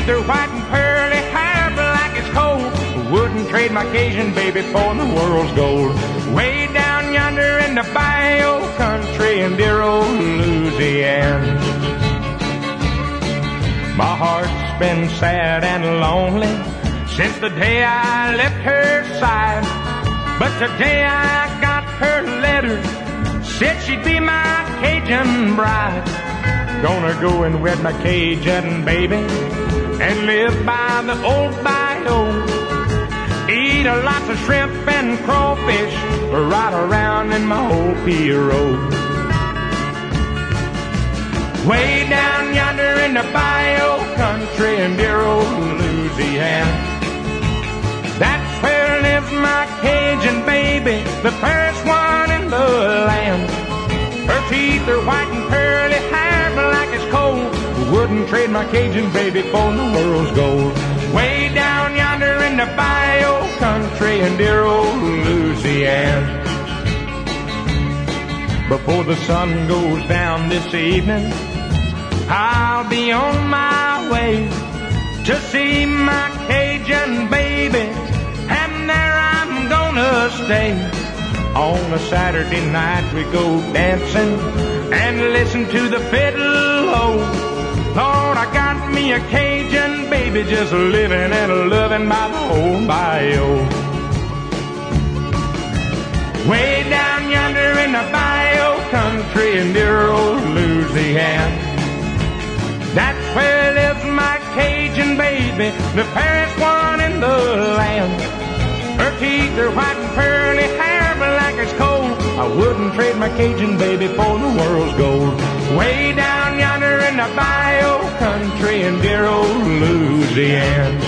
teeth are white and pearly, hair black as coal. Wouldn't trade my Cajun baby for the world's gold. Way down yonder in the bayou country in dear old Louisiana. My heart's been sad and lonely since the day I left her side. But today I got her letter, said she'd be my Cajun bride. Gonna go and wed my Cajun baby and live by the old bayou. Eat a lots of shrimp and crawfish, ride around in my old Pirogue. Way down yonder in the bayou country in dear old Louisiana. That's where lives my Cajun baby, the fairest one in the land. Her teeth are white and pearly, hair black as coal. Wouldn't trade my Cajun baby for the world's gold. Way down yonder in the bayou country in dear old Louisiana. Before the sun goes down this evening, I'll be on my way to see my Cajun baby, and there I'm gonna stay. On a Saturday night we go dancing and listen to the fiddle. Oh, Lord, I got me a Cajun baby just living and loving by the old bayou. Way down yonder in the bayou country in dear old Louisiana. That's where lives my Cajun baby, the fairest one in the land. Her teeth are white and pearly, hair black as coal. I wouldn't trade my Cajun baby for the world's gold. Way down yonder in the bayou country in dear old Louisiana.